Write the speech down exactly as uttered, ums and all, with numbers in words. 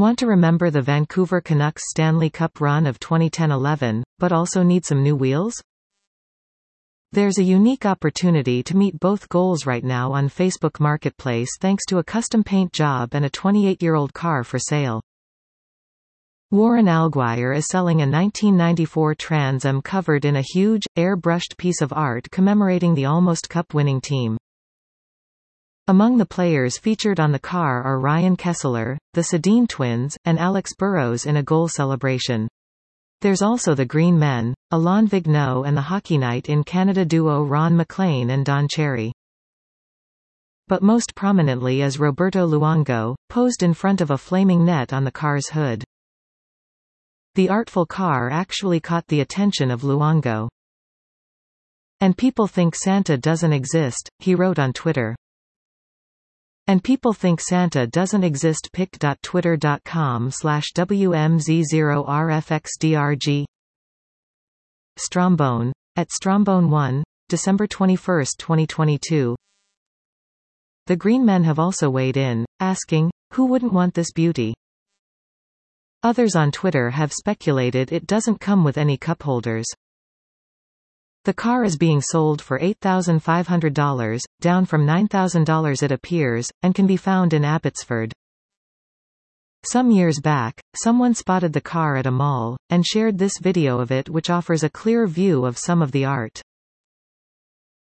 Want to remember the Vancouver Canucks Stanley Cup run of twenty ten eleven, but also need some new wheels? There's a unique opportunity to meet both goals right now on Facebook Marketplace thanks to a custom paint job and a twenty-eight-year-old car for sale. Warren Alguire is selling a nineteen ninety-four Trans Am covered in a huge, airbrushed piece of art commemorating the almost cup-winning team. Among the players featured on the car are Ryan Kesler, the Sedin twins, and Alex Burrows in a goal celebration. There's also the Green Men, Alain Vigneault, and the Hockey Night in Canada duo Ron MacLean and Don Cherry. But most prominently is Roberto Luongo, posed in front of a flaming net on the car's hood. The artful car actually caught the attention of Luongo. "And people think Santa doesn't exist," he wrote on Twitter. "And people think Santa doesn't exist." pic dot twitter dot com slash W M Z zero R F X D R G. Strombone. At Strombone one, December twenty-first, twenty twenty-two. The Green Men have also weighed in, asking, "Who wouldn't want this beauty?" Others on Twitter have speculated it doesn't come with any cup holders. The car is being sold for eight thousand five hundred dollars, down from nine thousand dollars it appears, and can be found in Abbotsford. Some years back, someone spotted the car at a mall, and shared this video of it, which offers a clear view of some of the art.